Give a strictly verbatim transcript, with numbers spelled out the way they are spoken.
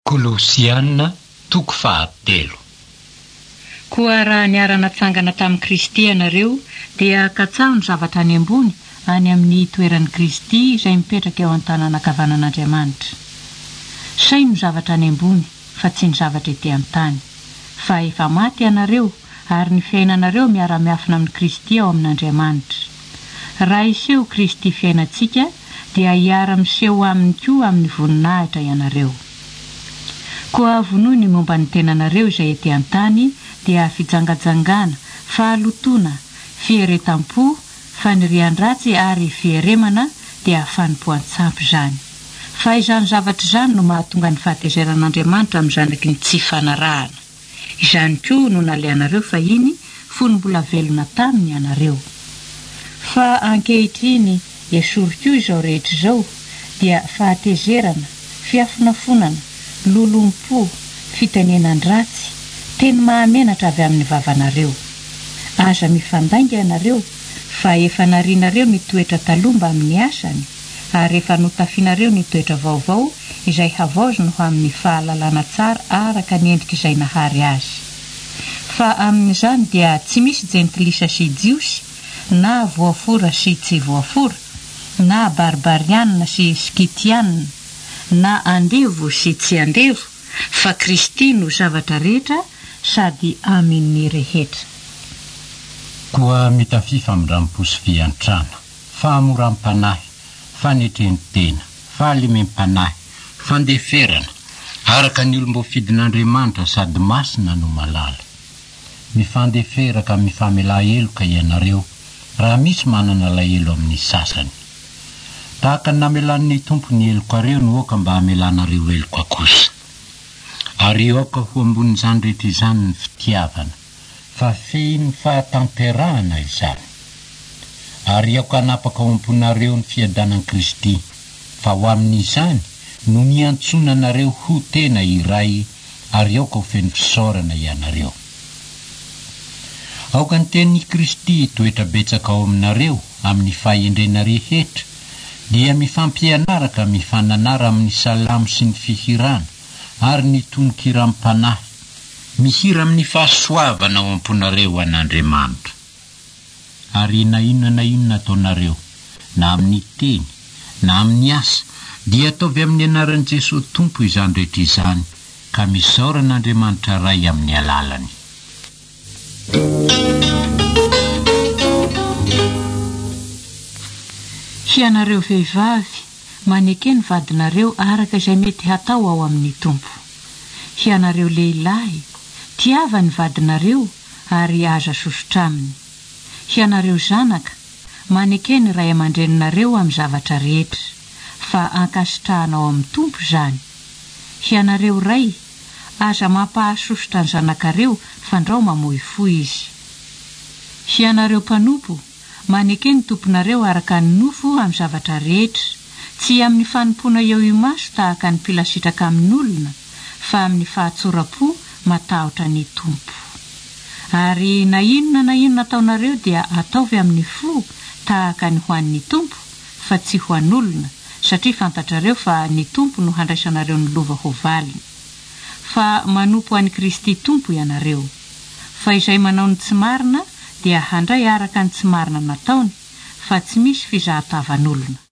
Kolosiana toko fahatelo. Koa raha niarana tsangana tamin'i Kristy ianareo dia katsaho ny zavatra any ambony any amin'ny toeran'i Kristy izay mipetraka eo an-tanàna ankavanan'Andriamanitra. Saino ny zavatra any ambony fa tsy ny zavatra ety an-tany. Fa efa maty ianareo ary ny fiainanareo miara-miafina amin'ny Kristy ao amin'Andriamanitra. Raha iseho Kristy fiainantsika dia hiara-miseho aminy koa amin'ny voninahitra ianareo. Koa vonoiny momba ny tenanareo izay ety an-tany dia fijangajangana, fahalotona, fieretam-po, fanirian-dratsy ary fieremana dia fanompoan-tsampy izany. Fa izany zavatra izany no mahatonga ny fahatezeran'Andriamanitra amin'ny zanaky ny tsy fanarahana. Izany koa no naleanareo fa iny fony mbola velona taminy ianareo. Fa ankehitriny esory koa izao rehetra izao dia fahatezerana, fiafonafonana, lolom-po, fitenenan-dratsy, teny mahamenatra avy amin'ny vavanareo. Aza mifandainga ianareo fa efa narianareo ny toetra talomba amin'ny asany ary efa notafianareo ny toetra vaovao izay havaozina ho amin'ny fahalalana tsara araka ny endrika izay nahary azy. Fa amin'izany dia tsy misy jentilisa sy jiosy, na voafora sy tsy voafora, na barbarianina sy skitianina, na andevo sy tsy andevo, fa Kristy no zavatra rehetra sady amin'ny rehetra. Koa mitafifa amindrampo sy fiantrana, fahamoram-panahy, fanetreni-tena, fahalemem-panahy, fandeferana, araka ny olom-bofidin'Andriamanitra sady masina no malala. Mifandeferaka mifamela-heloka ianareo raha misy manana lahelo amin'ny sasany. Tahaka ny namelan'ny tompo ny helokareo no oka mba hamelanareo heloka kosa. Ary oka ho ambonin'izany rehetra izany ny fitiavana, fa feno fahatamperahana izany. Ary oka hanapaka ao amponareo ny fiadanan'i Kristy, fa ho amin'izany no niantsonanareo ho tena iray ary oka ho feno fisaorana ianareo. Aoka ny tenin'i Kristy toetra betsaka ao aminareo amin'ny fahendrena rehetra, dia mifampianaraka mifananara amin'ny salamo sy ny fihirana ary ny tonokiram-panahy, mihira amin'ny fahasoavana ao amponareo an'Andriamanitra. Ary na inona na inona ataonareo, na amin'ny teny, na amin'ny asa, dia ataovy amin'ny anaran'i Jesosy Tompo izany rehetra izany, ka misaoran'Andriamanitra ray amin'ny alalany. Hianareo vehivavy, maneke ny vadinareo araka izay mety hatao ao amin'ny Tompo. Hianareo lehilahy, tiava ny vadinareo ary aza sosotra aminy. Hianareo zanaka, maneke ny ray aman-dreninareo amin'ny zavatra rehetra, fa ankasitrahana ao amin'ny Tompo izany. Hianareo ray, aza mampahasosotra ny zanakareo fandrao mamoy fo izy. Hianareo mpanompo, maneke ny tomponareo araka ny nofo amin'ny zavatra rehetra, tsy amin'ny fanompona eo imaso tahaka ny pilasitraka amin'olona, fa amin'ny fahatsoram-po matahotra ny Tompo. Ary na inona na inona ataonareo dia ataovy amin'ny fo tahaka ny ho an'ny Tompo, fa tsy ho an'olona, satria fantatrareo fa ny Tompo no handraisanareo ny lova ho valiny. Fa manompo an'i Kristy Tompo ianareo. Fa izay manao ny tsy marina dia handray araka ny tsy marina nataony, fa tsy misy fizahatavan'olona.